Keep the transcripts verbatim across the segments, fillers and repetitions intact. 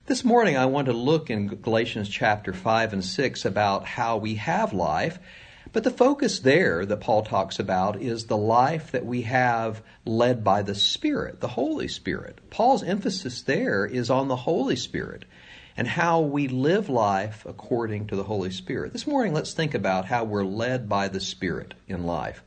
This morning I want to look in Galatians chapter five and six about how we have life, but the focus there that Paul talks about is the life that we have led by the Spirit, the Holy Spirit. Paul's emphasis there is on the Holy Spirit and how we live life according to the Holy Spirit. This morning let's think about how we're led by the Spirit in life.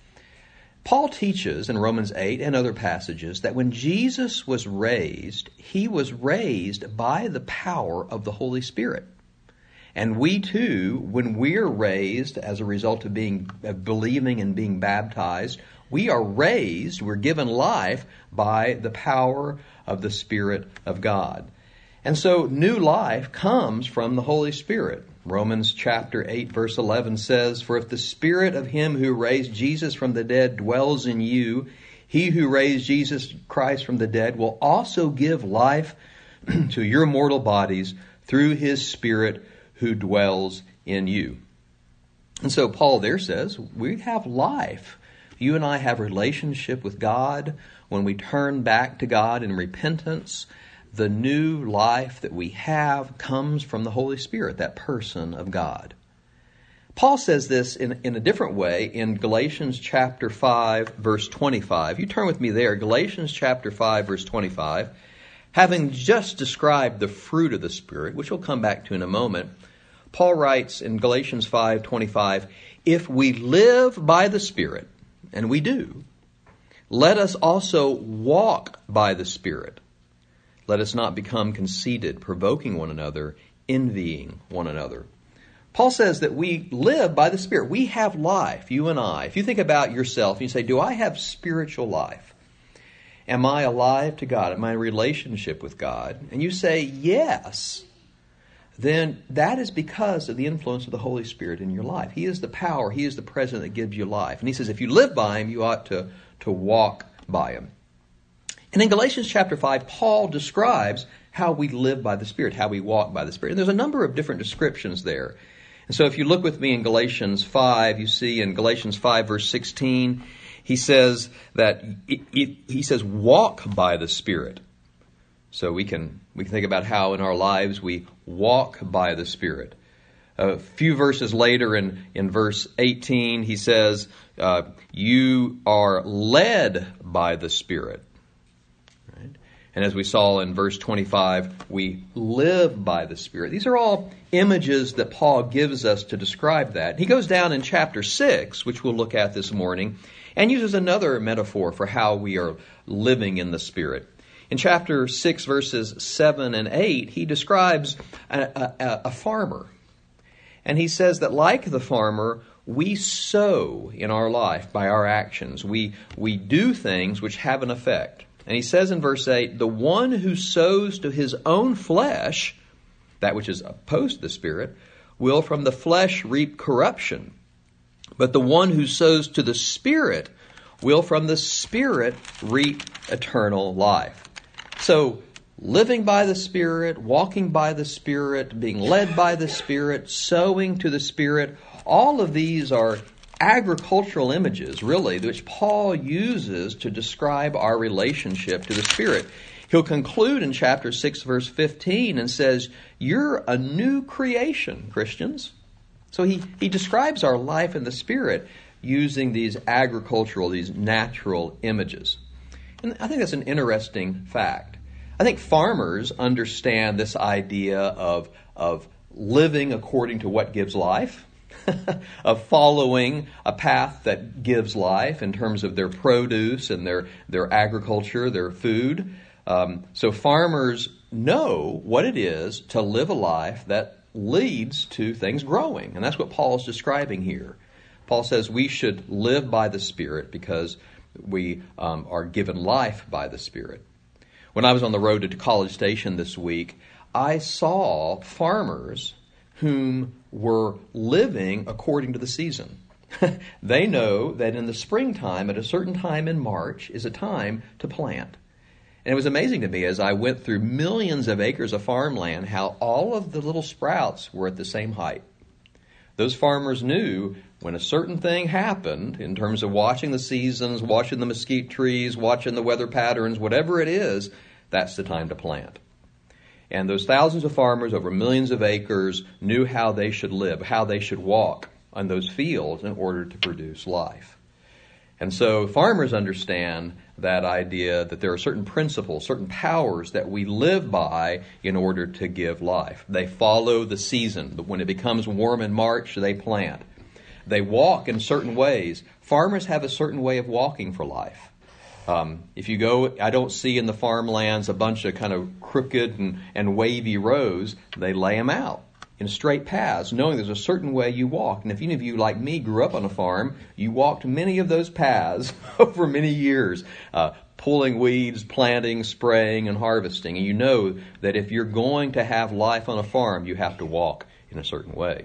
Paul teaches in Romans eight and other passages that when Jesus was raised, he was raised by the power of the Holy Spirit. And we too, when we're raised as a result of being of believing and being baptized, we are raised, we're given life by the power of the Spirit of God. And so new life comes from the Holy Spirit. Romans chapter eight verse eleven says, "For if the Spirit of him who raised Jesus from the dead dwells in you, he who raised Jesus Christ from the dead will also give life to your mortal bodies through his Spirit who dwells in you." And so Paul there says, we have life. You and I have a relationship with God. When we turn back to God in repentance, the new life that we have comes from the Holy Spirit, that person of God. Paul says this in, in a different way in Galatians chapter five, verse twenty-five. You turn with me there, Galatians chapter five, verse twenty-five. Having just described the fruit of the Spirit, which we'll come back to in a moment, Paul writes in Galatians five twenty-five, "If we live by the Spirit," and we do, "let us also walk by the Spirit. Let us not become conceited, provoking one another, envying one another." Paul says that we live by the Spirit. We have life, you and I. If you think about yourself and you say, do I have spiritual life? Am I alive to God? Am I in a relationship with God? And you say, yes. Then that is because of the influence of the Holy Spirit in your life. He is the power. He is the presence that gives you life. And he says if you live by him, you ought to, to walk by him. And in Galatians chapter five, Paul describes how we live by the Spirit, how we walk by the Spirit. And there's a number of different descriptions there. And so if you look with me in Galatians five, you see in Galatians five verse sixteen, he says that, it, it, he says, walk by the Spirit. So we can, we can think about how in our lives we walk by the Spirit. A few verses later in, in verse eighteen, he says, uh, you are led by the Spirit. And as we saw in verse twenty-five, we live by the Spirit. These are all images that Paul gives us to describe that. He goes down in chapter six, which we'll look at this morning, and uses another metaphor for how we are living in the Spirit. In chapter six, verses seven and eight, he describes a, a, a farmer. And he says that like the farmer, we sow in our life by our actions. We, we do things which have an effect. And he says in verse eight, the one who sows to his own flesh, that which is opposed to the Spirit, will from the flesh reap corruption. But the one who sows to the Spirit will from the Spirit reap eternal life. So living by the Spirit, walking by the Spirit, being led by the Spirit, sowing to the Spirit, all of these are agricultural images, really, which Paul uses to describe our relationship to the Spirit. He'll conclude in chapter six, verse fifteen, and says, you're a new creation, Christians. So he, he describes our life in the Spirit using these agricultural, these natural images. And I think that's an interesting fact. I think farmers understand this idea of, of living according to what gives life, of following a path that gives life in terms of their produce and their, their agriculture, their food. Um, so farmers know what it is to live a life that leads to things growing. And that's what Paul's describing here. Paul says we should live by the Spirit because we um, are given life by the Spirit. When I was on the road to College Station this week, I saw farmers whom were living according to the season. They know that in the springtime, at a certain time in March, is a time to plant. And it was amazing to me as I went through millions of acres of farmland how all of the little sprouts were at the same height. Those farmers knew when a certain thing happened in terms of watching the seasons, watching the mesquite trees, watching the weather patterns, whatever it is, that's the time to plant. And those thousands of farmers over millions of acres knew how they should live, how they should walk on those fields in order to produce life. And so farmers understand that idea that there are certain principles, certain powers that we live by in order to give life. They follow the season. When it becomes warm in March, they plant. They walk in certain ways. Farmers have a certain way of walking for life. Um, if you go, I don't see in the farmlands a bunch of kind of crooked and, and wavy rows. They lay them out in straight paths, knowing there's a certain way you walk. And if any of you, like me, grew up on a farm, you walked many of those paths over many years, uh, pulling weeds, planting, spraying, and harvesting. And you know that if you're going to have life on a farm, you have to walk in a certain way.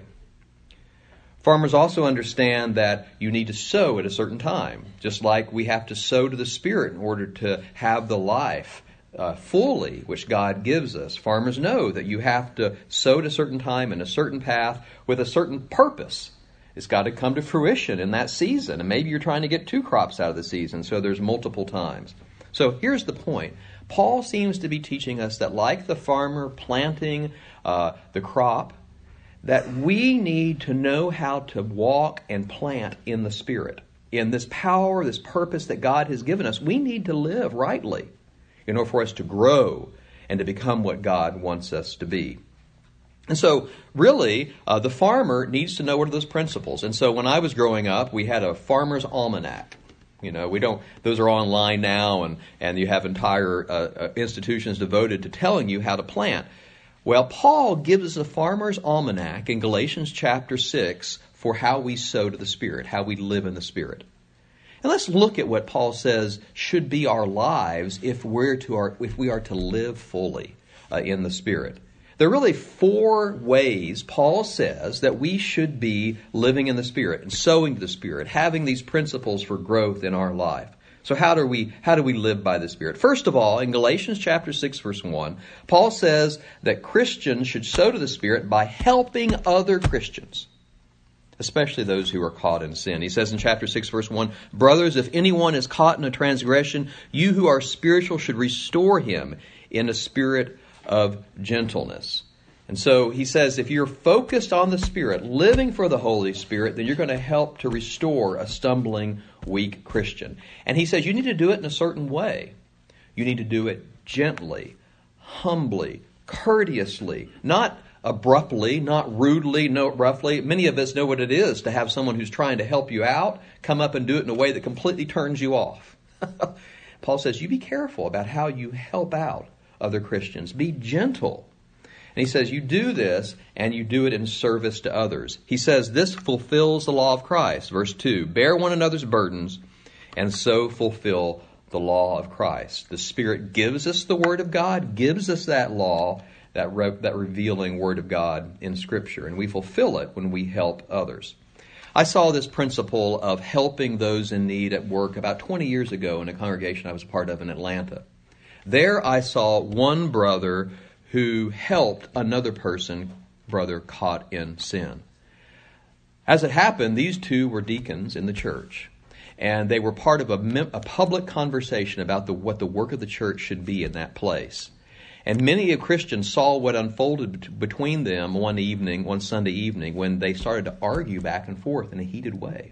Farmers also understand that you need to sow at a certain time, just like we have to sow to the Spirit in order to have the life Uh, fully, which God gives us. Farmers know that you have to sow at a certain time in a certain path with a certain purpose. It's got to come to fruition in that season. And maybe you're trying to get two crops out of the season, so there's multiple times. So here's the point. Paul seems to be teaching us that like the farmer planting uh, the crop, that we need to know how to walk and plant in the Spirit. In this power, this purpose that God has given us, we need to live rightly in order for us to grow and to become what God wants us to be. And so, really, uh, the farmer needs to know what are those principles. And so when I was growing up, we had a farmer's almanac. You know, we don't, those are online now, and, and you have entire uh, uh, institutions devoted to telling you how to plant. Well, Paul gives us a farmer's almanac in Galatians chapter six for how we sow to the Spirit, how we live in the Spirit. And let's look at what Paul says should be our lives if we're to our, if we are to live fully uh, in the Spirit. There are really four ways Paul says that we should be living in the Spirit and sowing to the Spirit, having these principles for growth in our life. So how do we how do we live by the Spirit? First of all, in Galatians chapter six, verse one, Paul says that Christians should sow to the Spirit by helping other Christians, especially those who are caught in sin. He says in chapter six, verse one, "Brothers, if anyone is caught in a transgression, you who are spiritual should restore him in a spirit of gentleness." And so he says if you're focused on the Spirit, living for the Holy Spirit, then you're going to help to restore a stumbling, weak Christian. And he says you need to do it in a certain way. You need to do it gently, humbly, courteously, not abruptly, not rudely, not roughly. Many of us know what it is to have someone who's trying to help you out come up and do it in a way that completely turns you off. Paul says you be careful about how you help out other Christians. Be gentle. And he says you do this and you do it in service to others. He says this fulfills the law of Christ. Verse two, "Bear one another's burdens and so fulfill the law of Christ." The Spirit gives us the Word of God, gives us that law, that re- that revealing Word of God in Scripture, and we fulfill it when we help others. I saw this principle of helping those in need at work about twenty years ago in a congregation I was a part of in Atlanta. There I saw one brother who helped another person, brother caught in sin. As it happened, these two were deacons in the church, and they were part of a, mem- a public conversation about the, what the work of the church should be in that place. And many of Christians saw what unfolded between them one evening, one Sunday evening, when they started to argue back and forth in a heated way.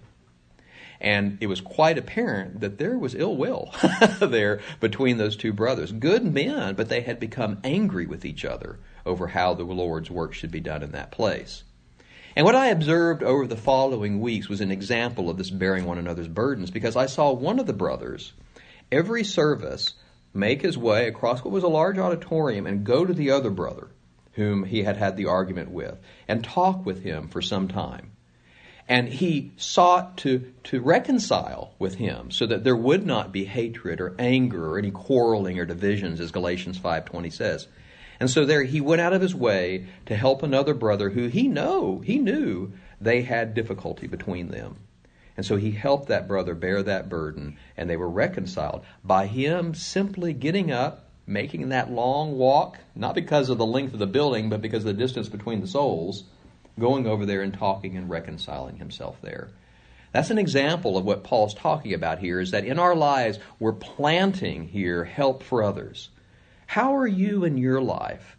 And it was quite apparent that there was ill will there between those two brothers. Good men, but they had become angry with each other over how the Lord's work should be done in that place. And what I observed over the following weeks was an example of this bearing one another's burdens, because I saw one of the brothers, every service, make his way across what was a large auditorium and go to the other brother whom he had had the argument with and talk with him for some time. And he sought to, to reconcile with him so that there would not be hatred or anger or any quarreling or divisions, as Galatians five twenty says. And so there he went out of his way to help another brother who he know, he knew they had difficulty between them. And so he helped that brother bear that burden, and they were reconciled by him simply getting up, making that long walk, not because of the length of the building, but because of the distance between the souls, going over there and talking and reconciling himself there. That's an example of what Paul's talking about here, is that in our lives, we're planting here help for others. How are you in your life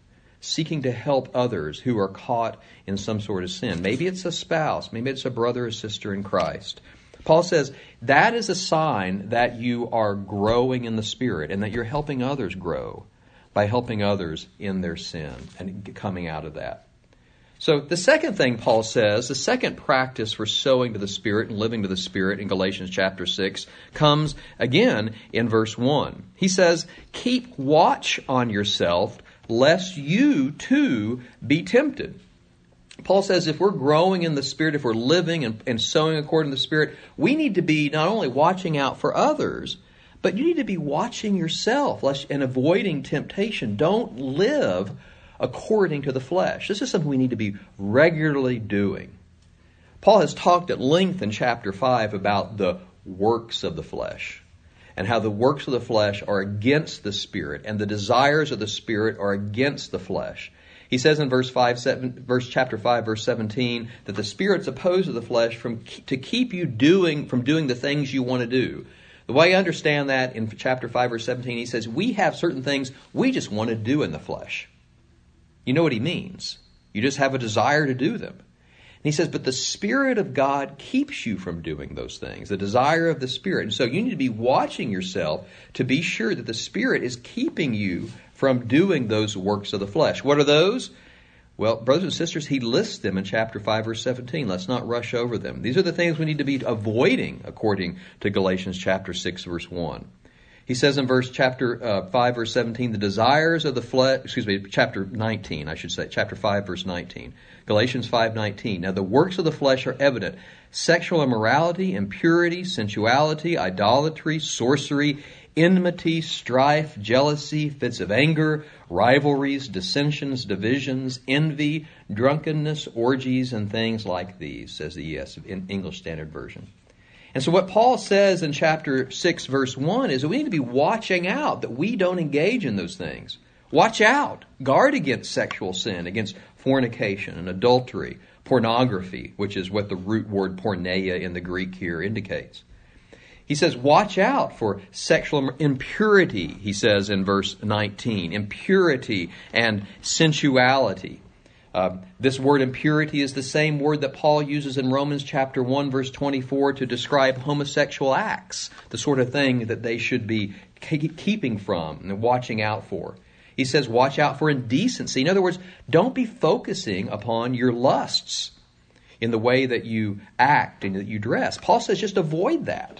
seeking to help others who are caught in some sort of sin. Maybe it's a spouse, maybe it's a brother or sister in Christ. Paul says that is a sign that you are growing in the Spirit and that you're helping others grow by helping others in their sin and coming out of that. So the second thing Paul says, the second practice for sowing to the Spirit and living to the Spirit in Galatians chapter six comes again in verse one. He says, keep watch on yourself lest you too be tempted. Paul says if we're growing in the Spirit, if we're living and, and sowing according to the Spirit, we need to be not only watching out for others, but you need to be watching yourself and avoiding temptation. Don't live according to the flesh. This is something we need to be regularly doing. Paul has talked at length in chapter five about the works of the flesh and how the works of the flesh are against the Spirit and the desires of the Spirit are against the flesh. He says in verse five, seven, verse chapter five, verse seventeen, that the Spirit's opposed to the flesh from to keep you doing from doing the things you want to do. The way I understand that in chapter five, verse seventeen, he says we have certain things we just want to do in the flesh. You know what he means. You just have a desire to do them. And he says, but the Spirit of God keeps you from doing those things, the desire of the Spirit. And so you need to be watching yourself to be sure that the Spirit is keeping you from doing those works of the flesh. What are those? Well, brothers and sisters, he lists them in chapter five, verse seventeen. Let's not rush over them. These are the things we need to be avoiding according to Galatians chapter six, verse one. He says in verse chapter uh, five, verse seventeen, the desires of the flesh, excuse me, chapter nineteen, I should say, chapter five, verse nineteen. Galatians five nineteen. Now the works of the flesh are evident: sexual immorality, impurity, sensuality, idolatry, sorcery, enmity, strife, jealousy, fits of anger, rivalries, dissensions, divisions, envy, drunkenness, orgies, and things like these, says the E S in English Standard Version. And so what Paul says in chapter six, verse one is that we need to be watching out that we don't engage in those things. Watch out. Guard against sexual sin, against fornication and adultery, pornography, which is what the root word porneia in the Greek here indicates. He says, watch out for sexual impurity, he says in verse nineteen. Impurity and sensuality. Uh, this word impurity is the same word that Paul uses in Romans chapter one, verse twenty-four to describe homosexual acts, the sort of thing that they should be keeping from and watching out for. He says, watch out for indecency. In other words, don't be focusing upon your lusts in the way that you act and that you dress. Paul says, just avoid that.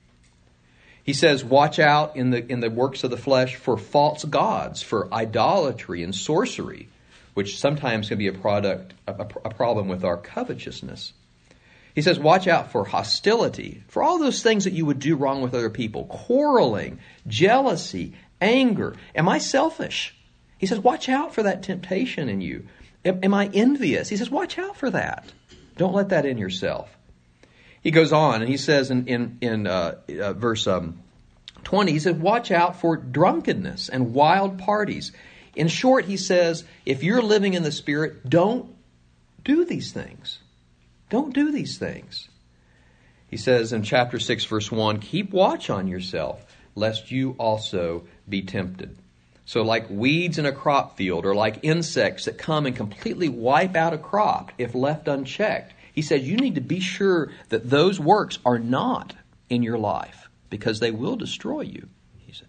He says, watch out in the in the works of the flesh for false gods, for idolatry and sorcery, which sometimes can be a product, a, a problem with our covetousness. He says, watch out for hostility, for all those things that you would do wrong with other people, quarreling, jealousy, anger. Am I selfish? He says, watch out for that temptation in you. Am, am I envious? He says, watch out for that. Don't let that in yourself. He goes on and he says in, in, in uh, uh, verse um, twenty, he says, watch out for drunkenness and wild parties. In short, he says, if you're living in the Spirit, don't do these things. Don't do these things. He says in chapter six, verse one, keep watch on yourself, lest you also be tempted. So like weeds in a crop field or like insects that come and completely wipe out a crop if left unchecked, he says you need to be sure that those works are not in your life because they will destroy you, he said.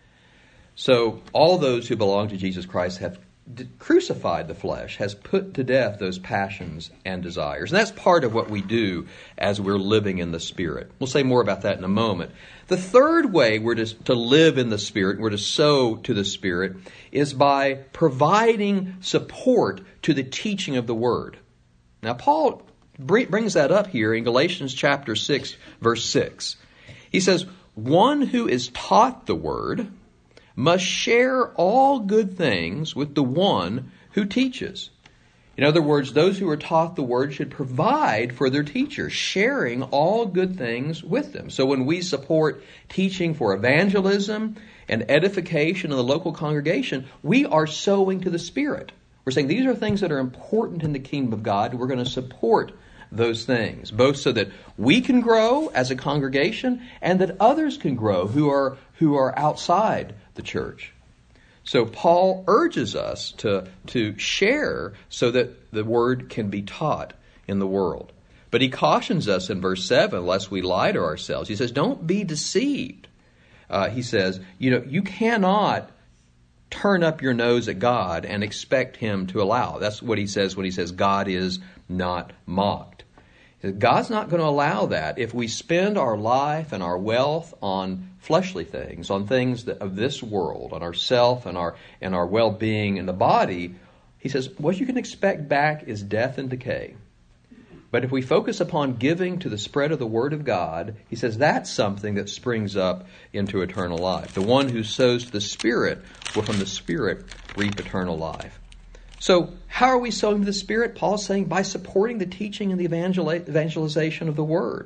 So all those who belong to Jesus Christ have d- crucified the flesh, has put to death those passions and desires. And that's part of what we do as we're living in the Spirit. We'll say more about that in a moment. The third way we're to, to live in the Spirit, we're to sow to the Spirit, is by providing support to the teaching of the Word. Now, Paul brings that up here in Galatians chapter six, verse six. He says, one who is taught the Word must share all good things with the one who teaches. In other words, those who are taught the Word should provide for their teacher, sharing all good things with them. So when we support teaching for evangelism and edification in the local congregation, we are sowing to the Spirit. We're saying these are things that are important in the kingdom of God. We're going to support those things, both so that we can grow as a congregation and that others can grow who are who are outside the church. So Paul urges us to, to share so that the word can be taught in the world. But he cautions us in verse seven, lest we lie to ourselves. He says, don't be deceived. Uh, he says, you know, you cannot turn up your nose at God and expect him to allow. That's what he says when he says God is not mocked. God's not going to allow that. If we spend our life and our wealth on fleshly things, on things that, of this world, on ourself and our and our well-being in the body, he says, what you can expect back is death and decay. But if we focus upon giving to the spread of the Word of God, he says that's something that springs up into eternal life. The one who sows to the Spirit will from the Spirit reap eternal life. So how are we sowing to the Spirit? Paul's saying by supporting the teaching and the evangel- evangelization of the Word.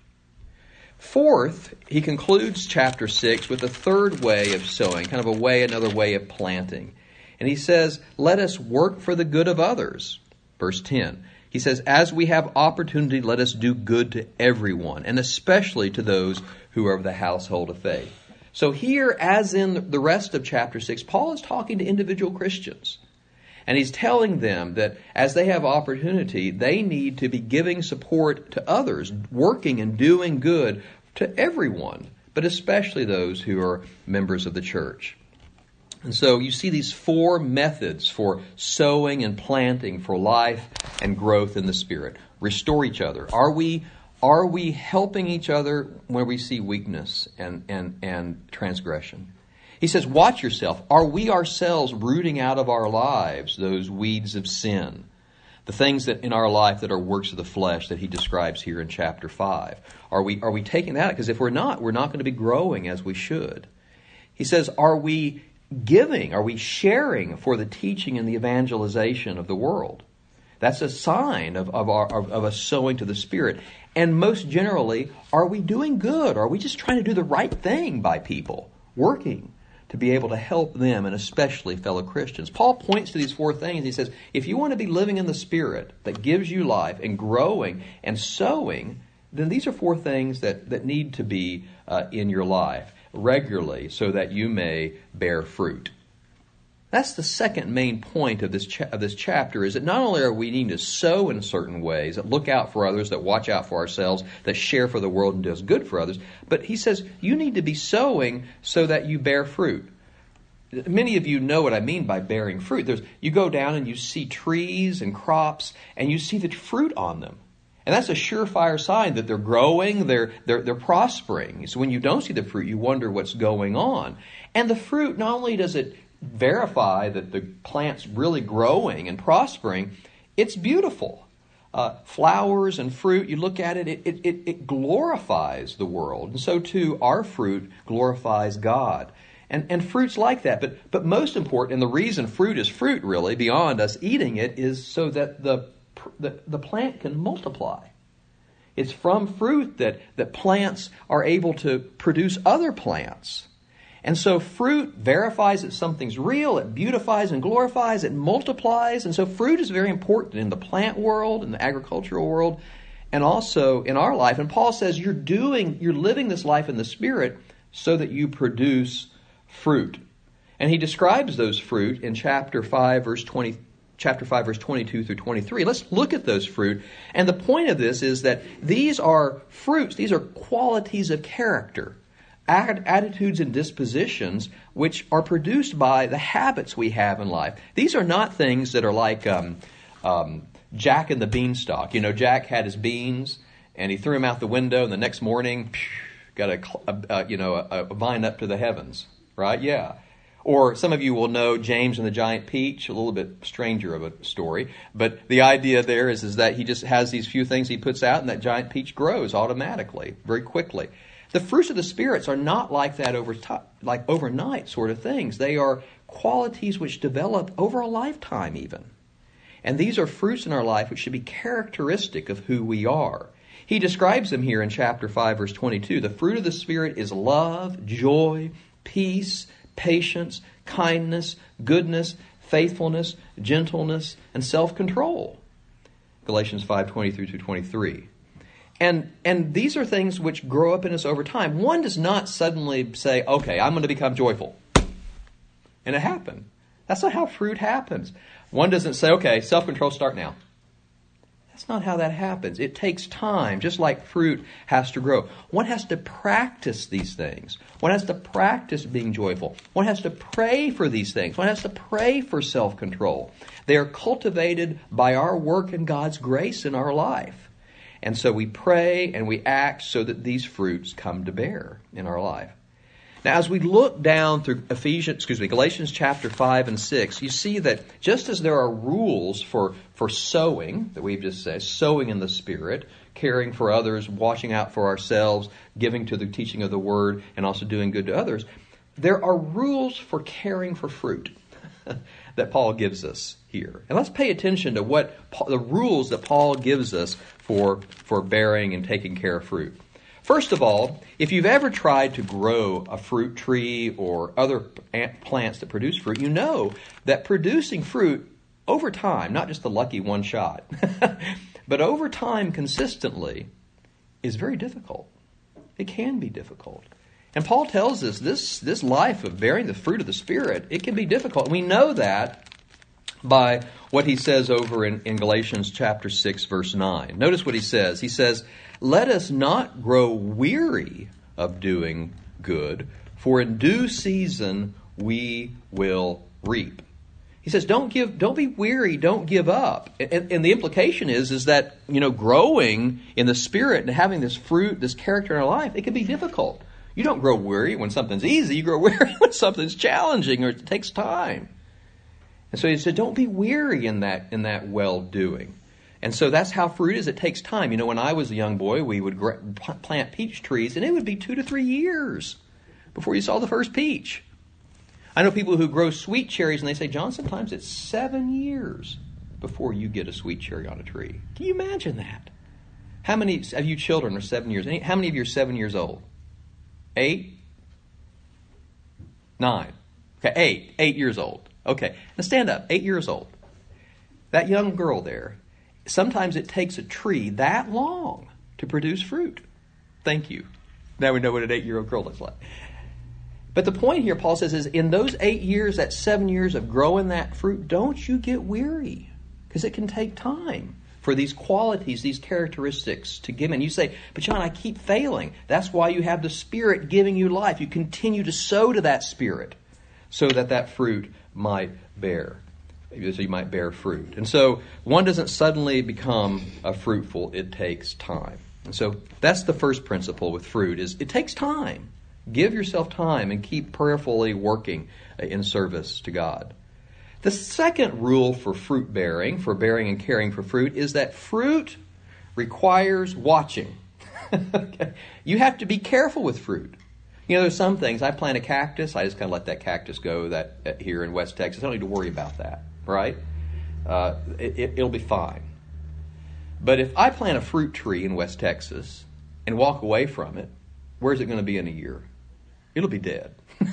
Fourth, he concludes chapter six with a third way of sowing, kind of a way, another way of planting. And he says, let us work for the good of others. Verse ten. He says, as we have opportunity, let us do good to everyone, and especially to those who are of the household of faith. So here, as in the rest of chapter six, Paul is talking to individual Christians. And he's telling them that as they have opportunity, they need to be giving support to others, working and doing good to everyone, but especially those who are members of the church. And so you see these four methods for sowing and planting for life and growth in the Spirit. Restore each other. Are we are we helping each other when we see weakness and, and, and transgression? He says, watch yourself. Are we ourselves rooting out of our lives those weeds of sin? The things that in our life that are works of the flesh that he describes here in chapter five. Are we, are we taking that? Because if we're not, we're not going to be growing as we should. He says, are we giving? Are we sharing for the teaching and the evangelization of the world? That's a sign of, of, our, of, of us sowing to the Spirit. And most generally, are we doing good? Are we just trying to do the right thing by people? Working to be able to help them, and especially fellow Christians. Paul points to these four things. He says, if you want to be living in the Spirit that gives you life and growing and sowing, then these are four things that, that need to be uh, in your life regularly so that you may bear fruit. That's the second main point of this cha- of this chapter, is that not only are we needing to sow in certain ways, that look out for others, that watch out for ourselves, that share for the world and does good for others, but he says you need to be sowing so that you bear fruit. Many of you know what I mean by bearing fruit. There's, you go down and you see trees and crops, and you see the fruit on them. And that's a surefire sign that they're growing, they're, they're, they're prospering. So when you don't see the fruit, you wonder what's going on. And the fruit, not only does it verify that the plant's really growing and prospering, it's beautiful. Uh, flowers and fruit, you look at it, it, it, it glorifies the world. And so too, our fruit glorifies God. And, and fruit's like that. But, but most important, and the reason fruit is fruit really, beyond us eating it, is so that the, the, the plant can multiply. It's from fruit that, that plants are able to produce other plants. And so fruit verifies that something's real, it beautifies and glorifies, it multiplies. And so fruit is very important in the plant world, in the agricultural world, and also in our life. And Paul says you're doing, you're living this life in the Spirit so that you produce fruit. And he describes those fruit in chapter five, verse twenty, chapter five, verse twenty-two through twenty-three. Let's look at those fruit. And the point of this is that these are fruits, these are qualities of character, attitudes and dispositions which are produced by the habits we have in life. These are not things that are like um, um, Jack and the Beanstalk. You know, Jack had his beans and he threw them out the window, and the next morning, phew, got a, a, a you know a, a vine up to the heavens, right? Yeah. Or some of you will know James and the Giant Peach, a little bit stranger of a story. But the idea there is, is that he just has these few things he puts out, and that giant peach grows automatically, very quickly. The fruits of the spirits are not like that over time, like overnight sort of things. They are qualities which develop over a lifetime even. And these are fruits in our life which should be characteristic of who we are. He describes them here in chapter five, verse twenty-two. The fruit of the Spirit is love, joy, peace, patience, kindness, goodness, faithfulness, gentleness, and self-control. Galatians five, twenty-three through twenty-three. And and these are things which grow up in us over time. One does not suddenly say, okay, I'm going to become joyful. And it happened. That's not how fruit happens. One doesn't say, okay, self-control, start now. That's not how that happens. It takes time, just like fruit has to grow. One has to practice these things. One has to practice being joyful. One has to pray for these things. One has to pray for self-control. They are cultivated by our work and God's grace in our life. And so we pray and we act so that these fruits come to bear in our life. Now, as we look down through Ephesians, excuse me, Galatians chapter five and six, you see that just as there are rules for, for sowing, that we've just said, sowing in the Spirit, caring for others, watching out for ourselves, giving to the teaching of the Word, and also doing good to others, there are rules for caring for fruit that Paul gives us here. And let's pay attention to what the rules that Paul gives us for, for bearing and taking care of fruit. First of all, if you've ever tried to grow a fruit tree or other plants that produce fruit, you know that producing fruit over time, not just the lucky one shot, but over time consistently is very difficult. It can be difficult. And Paul tells us this, this life of bearing the fruit of the Spirit, it can be difficult. And we know that by what he says over in, in Galatians chapter six, verse nine. Notice what he says. He says, "Let us not grow weary of doing good, for in due season we will reap." He says, don't give, don't be weary, don't give up. And, and the implication is, is that, you know, growing in the Spirit and having this fruit, this character in our life, it can be difficult. You don't grow weary when something's easy. You grow weary when something's challenging or it takes time. And so he said, don't be weary in that in that well-doing. And so that's how fruit is. It takes time. You know, when I was a young boy, we would plant peach trees, and it would be two to three years before you saw the first peach. I know people who grow sweet cherries, and they say, John, sometimes it's seven years before you get a sweet cherry on a tree. Can you imagine that? How many of you children are seven years? How many of you are seven years old? Eight? Nine? Okay, eight. Eight years old. Okay, now stand up. Eight years old. That young girl there, sometimes it takes a tree that long to produce fruit. Thank you. Now we know what an eight-year-old girl looks like. But the point here, Paul says, is in those eight years, that seven years of growing that fruit, don't you get weary, because it can take time for these qualities, these characteristics to give in. You say, but John, I keep failing. That's why you have the Spirit giving you life. You continue to sow to that Spirit so that that fruit might bear. So you might bear fruit. And so one doesn't suddenly become a fruitful. It takes time. And so that's the first principle with fruit, is it takes time. Give yourself time and keep prayerfully working in service to God. The second rule for fruit bearing, for bearing and caring for fruit, is that fruit requires watching. Okay? You have to be careful with fruit. You know, there's some things. I plant a cactus. I just kind of let that cactus go that uh, here in West Texas. I don't need to worry about that, right? Uh, it, it, it'll be fine. But if I plant a fruit tree in West Texas and walk away from it, where's it going to be in a year? It'll be dead.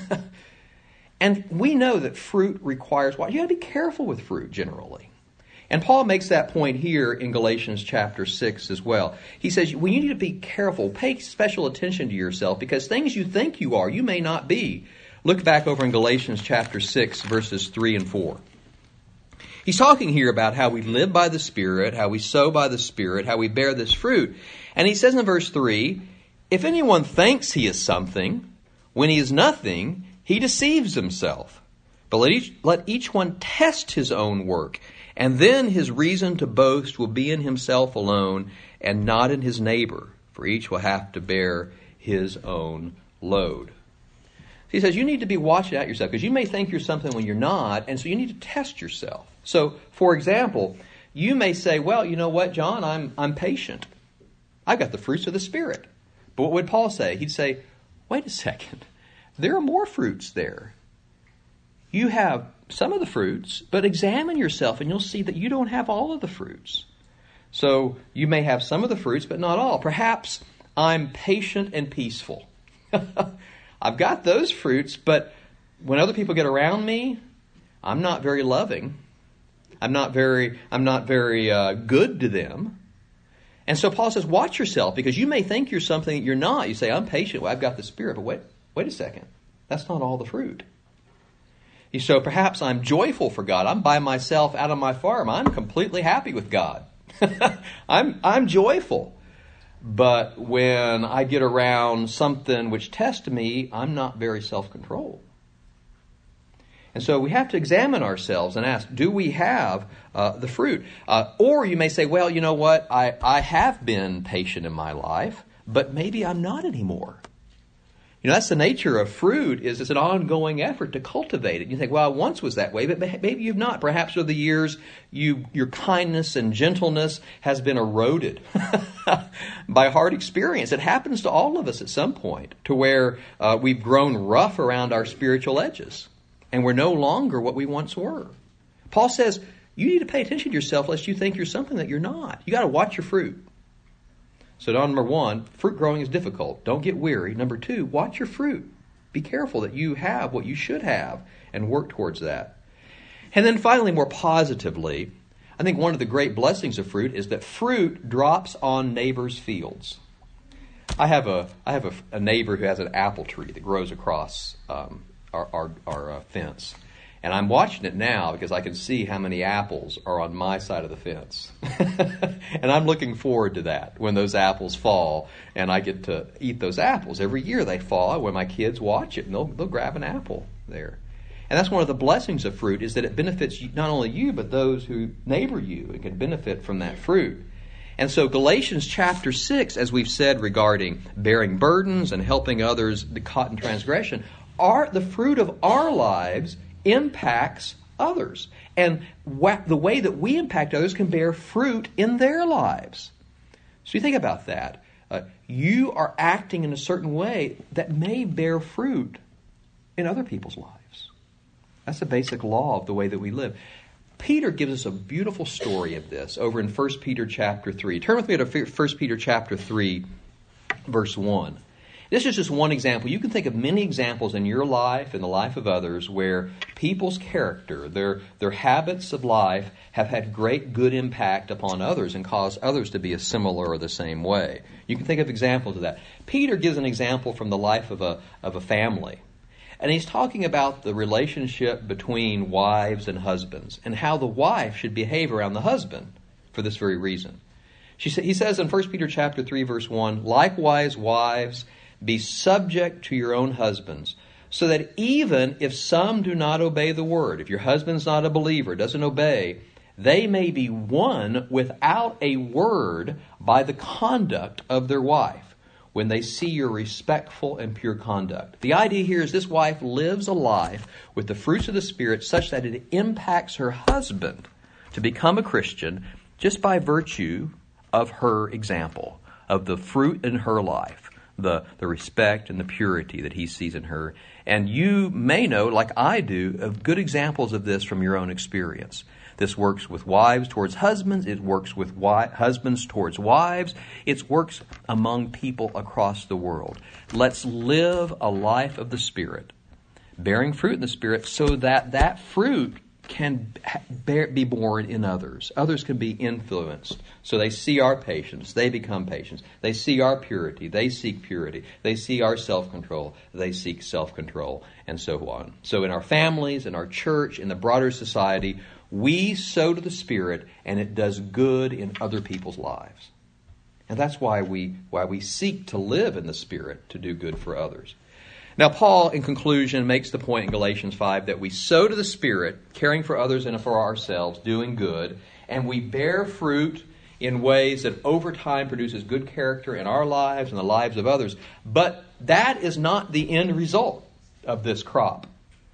And we know that fruit requires watching. You got to be careful with fruit generally. And Paul makes that point here in Galatians chapter six as well. He says, well, you need to be careful. Pay special attention to yourself, because things you think you are, you may not be. Look back over in Galatians chapter six, verses three and four. He's talking here about how we live by the Spirit, how we sow by the Spirit, how we bear this fruit. And he says in verse three, if anyone thinks he is something, when he is nothing, he deceives himself. But let each, let each one test his own work, and then his reason to boast will be in himself alone and not in his neighbor, for each will have to bear his own load. He says you need to be watching out yourself, because you may think you're something when you're not, and so you need to test yourself. So, for example, you may say, well, you know what, John, I'm I'm patient. I've got the fruits of the Spirit. But what would Paul say? He'd say, wait a second, there are more fruits there. You have some of the fruits, but examine yourself and you'll see that you don't have all of the fruits. So you may have some of the fruits, but not all. Perhaps I'm patient and peaceful. I've got those fruits, but when other people get around me, I'm not very loving. I'm not very, I'm not very uh, good to them. And so Paul says, watch yourself, because you may think you're something that you're not. You say, I'm patient. Well, I've got the Spirit. But wait, wait a second. That's not all the fruit. So perhaps I'm joyful for God. I'm by myself out on my farm. I'm completely happy with God. I'm I'm joyful. But when I get around something which tests me, I'm not very self-controlled. And so we have to examine ourselves and ask, do we have uh, the fruit? Uh, or you may say, well, you know what? I, I have been patient in my life, but maybe I'm not anymore. You know, that's the nature of fruit, is it's an ongoing effort to cultivate it. You think, well, I once was that way, but maybe you've not. Perhaps over the years, you your kindness and gentleness has been eroded by hard experience. It happens to all of us at some point, to where uh, we've grown rough around our spiritual edges, and we're no longer what we once were. Paul says, you need to pay attention to yourself lest you think you're something that you're not. You got to watch your fruit. So number one, fruit growing is difficult. Don't get weary. Number two, watch your fruit. Be careful that you have what you should have and work towards that. And then finally, more positively, I think one of the great blessings of fruit is that fruit drops on neighbors' fields. I have a I have a, a neighbor who has an apple tree that grows across um, our our, our uh, fence. And I'm watching it now because I can see how many apples are on my side of the fence. And I'm looking forward to that, when those apples fall and I get to eat those apples. Every year they fall when my kids watch it and they'll, they'll grab an apple there. And that's one of the blessings of fruit, is that it benefits not only you, but those who neighbor you and can benefit from that fruit. And so Galatians chapter six, as we've said regarding bearing burdens and helping others caught in transgression, are the fruit of our lives impacts others. And the way that we impact others can bear fruit in their lives. So you think about that. Uh, you are acting in a certain way that may bear fruit in other people's lives. That's the basic law of the way that we live. Peter gives us a beautiful story of this over in First Peter chapter three. Turn with me to First Peter chapter three, verse one. This is just one example. You can think of many examples in your life and the life of others where people's character, their their habits of life have had great good impact upon others and caused others to be a similar or the same way. You can think of examples of that. Peter gives an example from the life of a of a family. And he's talking about the relationship between wives and husbands and how the wife should behave around the husband for this very reason. She sa- he says in First Peter chapter three, verse one, likewise, wives, be subject to your own husbands, so that even if some do not obey the word, if your husband's not a believer, doesn't obey, they may be won without a word by the conduct of their wife, when they see your respectful and pure conduct. The idea here is this wife lives a life with the fruits of the Spirit such that it impacts her husband to become a Christian just by virtue of her example, of the fruit in her life. The, the respect and the purity that he sees in her. And you may know, like I do, of good examples of this from your own experience. This works with wives towards husbands. It works with wi- husbands towards wives. It works among people across the world. Let's live a life of the Spirit, bearing fruit in the Spirit, so that that fruit can bear, be born in others. Others can be influenced. So they see our patience, they become patients. They see our purity, they seek purity. They see our self-control, they seek self-control, and so on. So in our families, in our church, in the broader society, we sow to the Spirit, and it does good in other people's lives. And that's why we why we seek to live in the Spirit, to do good for others. Now, Paul, in conclusion, makes the point in Galatians five that we sow to the Spirit, caring for others and for ourselves, doing good, and we bear fruit in ways that over time produces good character in our lives and the lives of others. But that is not the end result of this crop.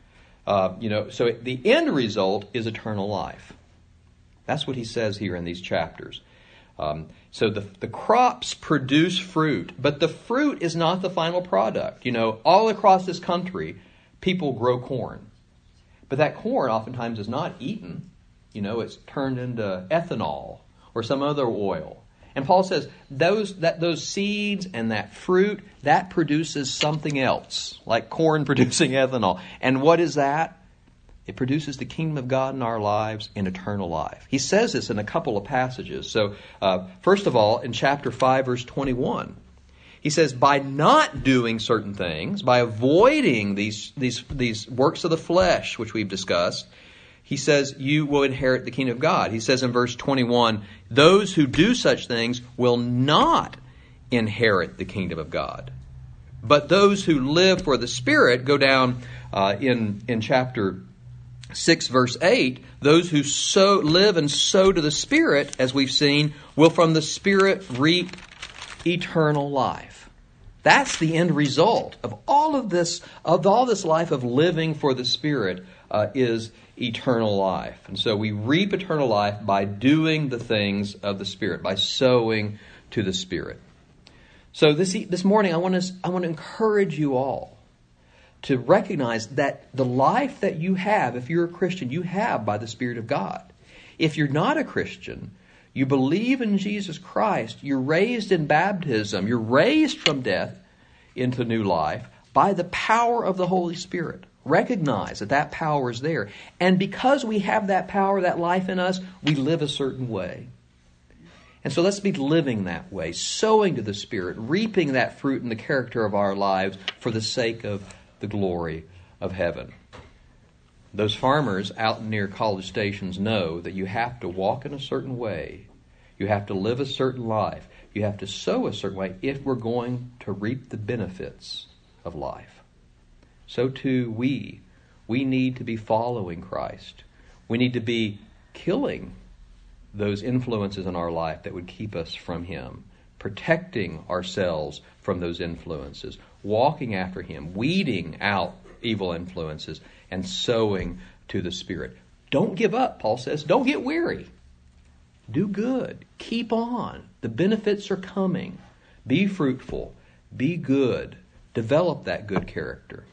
Uh, you know, so the end result is eternal life. That's what he says here in these chapters. Um, so the, the crops produce fruit, but the fruit is not the final product. You know, all across this country, people grow corn. But that corn oftentimes is not eaten. You know, it's turned into ethanol or some other oil. And Paul says those that those seeds and that fruit, that produces something else, like corn producing ethanol. And what is that? It produces the kingdom of God in our lives in eternal life. He says this in a couple of passages. So, uh, first of all, in chapter five, verse twenty-one, He says, by not doing certain things, by avoiding these, these, these works of the flesh, which we've discussed, he says, you will inherit the kingdom of God. He says in verse twenty-one, those who do such things will not inherit the kingdom of God. But those who live for the Spirit, go down uh, in, in chapter six, verse eight, those who sow, live and sow to the Spirit, as we've seen, will from the Spirit reap eternal life. That's the end result of all of this, of all this life of living for the Spirit uh, is eternal life. And so we reap eternal life by doing the things of the Spirit, by sowing to the Spirit. So this this morning I want to I want to encourage you all to recognize that the life that you have, if you're a Christian, you have by the Spirit of God. If you're not a Christian, you believe in Jesus Christ, you're raised in baptism, you're raised from death into new life by the power of the Holy Spirit. Recognize that that power is there. And because we have that power, that life in us, we live a certain way. And so let's be living that way, sowing to the Spirit, reaping that fruit in the character of our lives for the sake of the glory of heaven. Those farmers out near college stations know that you have to walk in a certain way. You have to live a certain life. You have to sow a certain way if we're going to reap the benefits of life. So too we. We need to be following Christ. We need to be killing those influences in our life that would keep us from Him, protecting ourselves from those influences, walking after Him, weeding out evil influences, and sowing to the Spirit. Don't give up, Paul says. Don't get weary. Do good. Keep on. The benefits are coming. Be fruitful. Be good. Develop that good character.